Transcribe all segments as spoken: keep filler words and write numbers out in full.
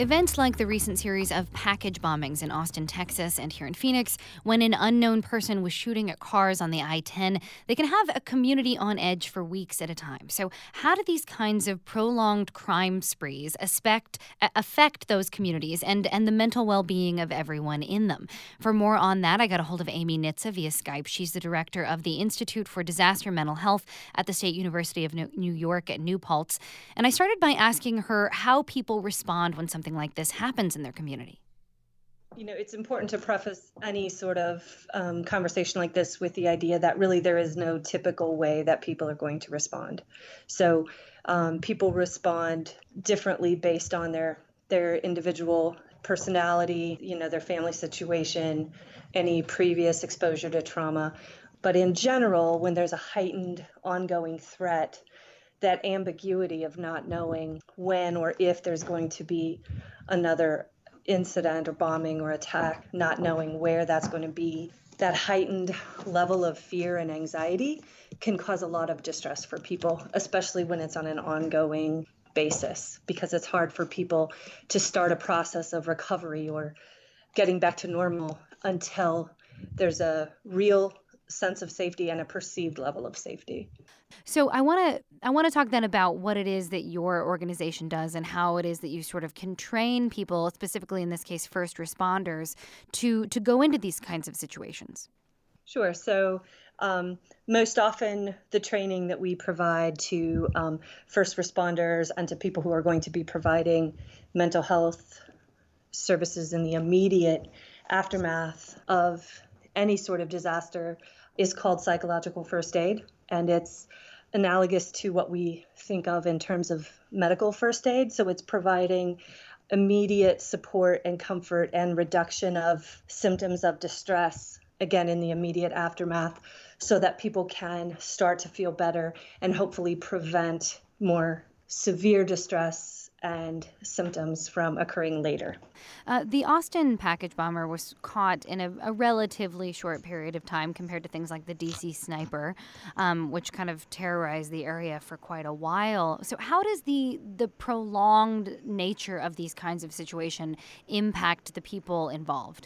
Events like the recent series of package bombings in Austin, Texas, and here in Phoenix, when an unknown person was shooting at cars on the I ten, they can have a community on edge for weeks at a time. So how do these kinds of prolonged crime sprees affect, affect those communities and, and the mental well-being of everyone in them? For more on that, I got a hold of Amy Nitze via Skype. She's the director of the Institute for Disaster Mental Health at the State University of New York at New Paltz. And I started by asking her how people respond when something like this happens in their community. You know, it's important to preface any sort of um, conversation like this with the idea that really there is no typical way that people are going to respond. So um, people respond differently based on their their individual personality, you know, their family situation, any previous exposure to trauma. But in general, when there's a heightened ongoing threat, that ambiguity of not knowing when or if there's going to be another incident or bombing or attack, not knowing where that's going to be, that heightened level of fear and anxiety can cause a lot of distress for people, especially when it's on an ongoing basis, because it's hard for people to start a process of recovery or getting back to normal until there's a real sense of safety and a perceived level of safety. So I want to I want to talk then about what it is that your organization does and how it is that you sort of can train people, specifically in this case first responders, to to go into these kinds of situations. Sure. So um, most often the training that we provide to um, first responders and to people who are going to be providing mental health services in the immediate aftermath of any sort of disaster is called psychological first aid. And it's analogous to what we think of in terms of medical first aid. So it's providing immediate support and comfort and reduction of symptoms of distress, again, in the immediate aftermath, so that people can start to feel better and hopefully prevent more severe distress and symptoms from occurring later. Uh, the Austin package bomber was caught in a, a relatively short period of time compared to things like the D C sniper, um, which kind of terrorized the area for quite a while. So how does the the prolonged nature of these kinds of situation impact the people involved?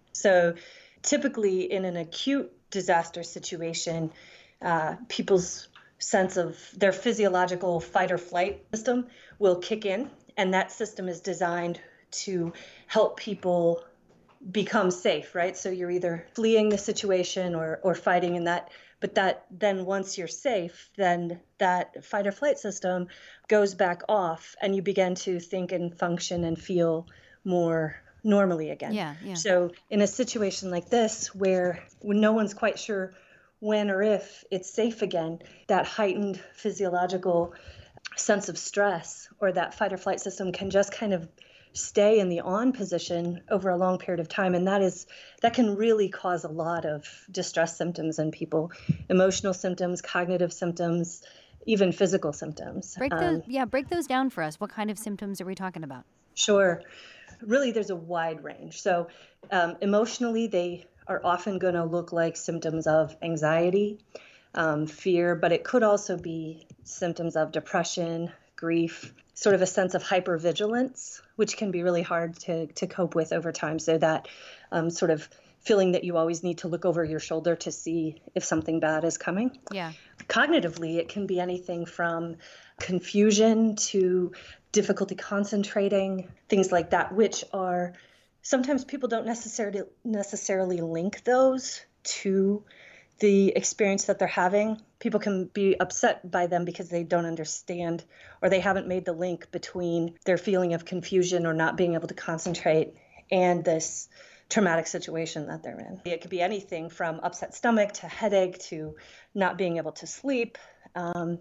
So typically in an acute disaster situation, uh, people's sense of their physiological fight or flight system will kick in, and that system is designed to help people become safe, right? So you're either fleeing the situation or or fighting in that, but that then once you're safe, then that fight or flight system goes back off and you begin to think and function and feel more normally again. Yeah, yeah. So in a situation like this where when no one's quite sure when or if it's safe again, that heightened physiological sense of stress or that fight or flight system can just kind of stay in the on position over a long period of time. And that is that can really cause a lot of distress symptoms in people, emotional symptoms, cognitive symptoms, even physical symptoms. Break those, um, yeah, break those down for us. What kind of symptoms are we talking about? Sure. Really, there's a wide range. So um, emotionally, they are often going to look like symptoms of anxiety, um, fear, but it could also be symptoms of depression, grief, sort of a sense of hypervigilance, which can be really hard to, to cope with over time. So that um, sort of feeling that you always need to look over your shoulder to see if something bad is coming. Yeah. Cognitively, it can be anything from confusion to difficulty concentrating, things like that, which are sometimes people don't necessarily necessarily link those to the experience that they're having. People can be upset by them because they don't understand or they haven't made the link between their feeling of confusion or not being able to concentrate and this traumatic situation that they're in. It could be anything from upset stomach to headache to not being able to sleep, um,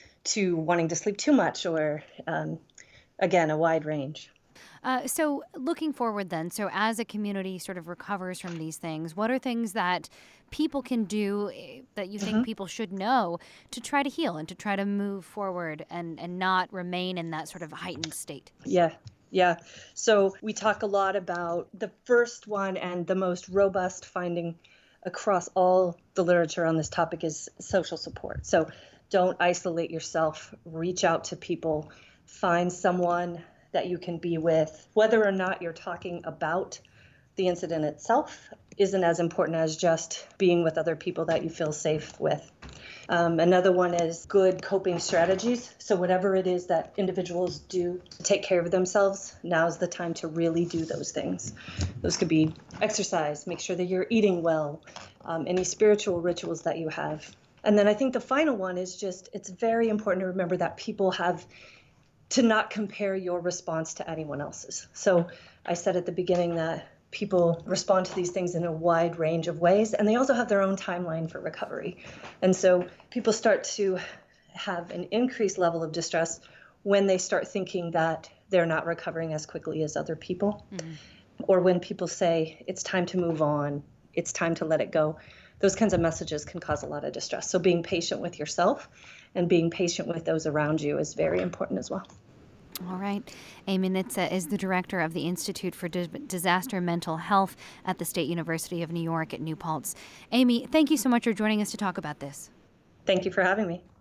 to wanting to sleep too much or, um, again, a wide range. Uh, so looking forward then, so as a community sort of recovers from these things, what are things that people can do that you think mm-hmm. people should know to try to heal and to try to move forward and, and not remain in that sort of heightened state? Yeah. Yeah. So we talk a lot about the first one and the most robust finding across all the literature on this topic is social support. So don't isolate yourself, reach out to people, find someone that you can be with. Whether or not you're talking about the incident itself isn't as important as just being with other people that you feel safe with. Um, another one is good coping strategies. So whatever it is that individuals do to take care of themselves, now's the time to really do those things. Those could be exercise, make sure that you're eating well, um, any spiritual rituals that you have. And then I think the final one is just, it's very important to remember that people have to not compare your response to anyone else's. So I said at the beginning that people respond to these things in a wide range of ways, and they also have their own timeline for recovery. And so people start to have an increased level of distress when they start thinking that they're not recovering as quickly as other people, mm-hmm. or when people say it's time to move on, it's time to let it go. Those kinds of messages can cause a lot of distress. So being patient with yourself and being patient with those around you is very important as well. All right. Amy Nitze is the director of the Institute for Di- Disaster Mental Health at the State University of New York at New Paltz. Amy, thank you so much for joining us to talk about this. Thank you for having me.